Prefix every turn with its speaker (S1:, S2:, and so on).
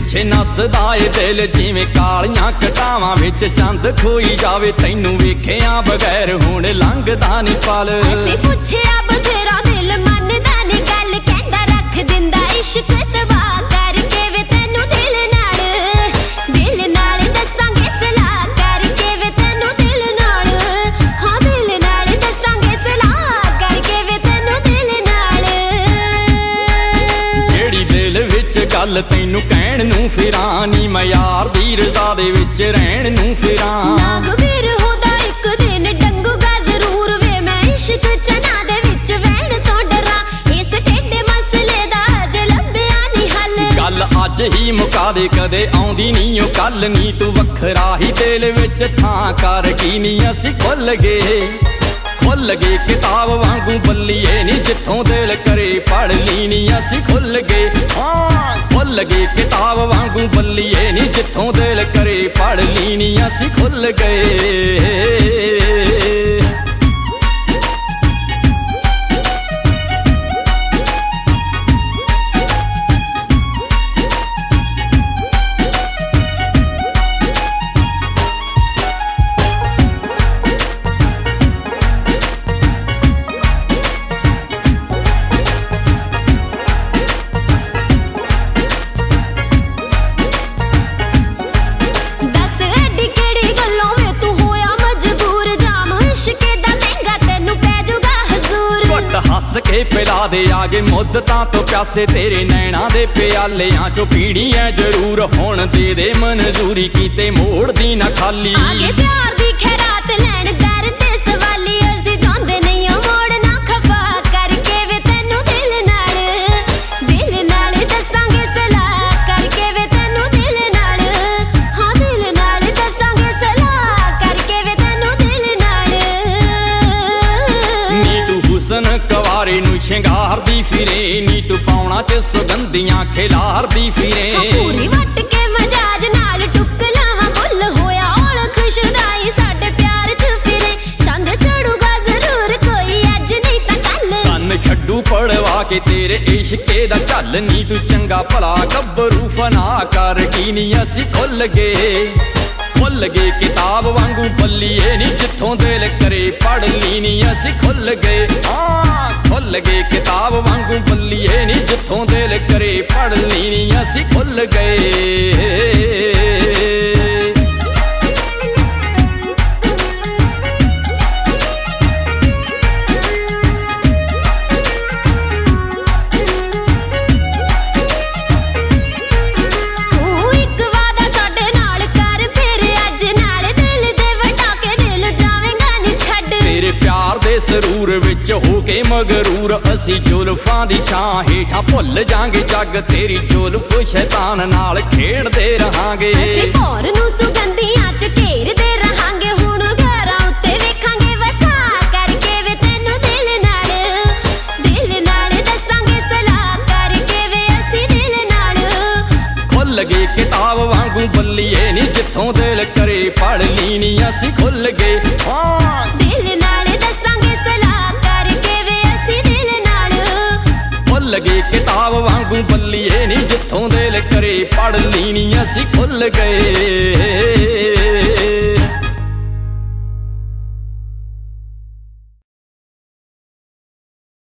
S1: पिछे नसदा ए दिल जिवें कालियां कटावां विच चंद खोई जावे तैनूं वेखिया बगैर हुण लंघदा नी पल
S2: असीं पुछिया बथेरा दिल मनदा नी गल कहंदा रख दिंदा इश्क तबाह करके वे तैनूं दिल नाल दसांगे सलाह करके वे तैनूं दिल नाल हाँ दिल नाल दसांगे सलाह करके वे तैनूं दिल नाल
S1: जेड़ी दिल विच गल तैनूं कहण नूं फिरां नी मैं यार दी रज़ा दे विच रहण नूं फिरां
S2: नागवीर होदा इक दिन डंगूगा जरूर वे मैं इश्क चना दे विच वहण तो डरां इस टेढ़े मसले दा अज लभ्या नी हल
S1: गल अज ही मुका दे कदे आउंदी नी ओ कल नी तू वखरा ही दिल विच थां कर की नी असीं खुल गए किताब वांगू बल्लीए नी जिथों दिल करे पढ़ ली नी असीं खुल गए हाँ खुल गए किताब वांगू बल्लीए नी जिथों दिल करे पढ़ ली नी असीं खुल गए हस के पिला दे आगे मुद्दतां तो प्यासे तेरे नैना दे प्यालियां चो पीड़ी है जरूर हुण दे दे मंजूरी कीते मोड़ दी ना खाली
S2: आगे प्यार दी खैरात लैण दर ते सवाली असीं जांदे नहीं मोड़ ना खफा करके वे तैनूं दिल नाल दसांगे सलाह करके वे तैनूं दिल नाल हाँ दिल नाल दसांगे सलाह करके वे तैनूं दिल नाल
S1: नी तू हुसन कवारे नूं शिंगार दी फिरे नी तू पाउणा च सुगंधियां खिलार दी फिरे
S2: पूरी वट के मजाज नाल टुक लावां बुल होया औल खुशदाई साडे प्यार च फिरे चंद चढ़ूगा जरूर कोई अज नहीं तां कल
S1: तन छड्डू पड़वा के तेरे इश्के दा झल नी तू चंगा भला गब्बरू फना कर की नी असीं खुल गए किताब वांगू बल्लीए नी जिथों दिल करे पढ़ ली नी असीं खुल गए हाँ खुल गए किताब वांगू बल्लीए नी जिथों दिल करे पढ़ ली नी असीं खुल गए प्यार दे सरूर विच हो के मगरूर असी जुल्फां दी छां हेठां भुल जांगे जग तेरी जुल्फ शैतान नाल खेड़दे रहांगे
S2: असी भौर नूं सुगंधियां च घेरदे रहांगे हुण घरां उत्ते वेखांगे वसा करके वे तैनूं दिल नाल दसांगे सलाह करके वे असी दिल नाल
S1: खुल गए किताब वांगू बल्लीए नी जिथों दिल करे पढ़ ली नी असी खुल गए हाँ लगे किताब वांगू बल्लीए नी जिथों दिल करे पढ़ ली नी असीं खुल गए।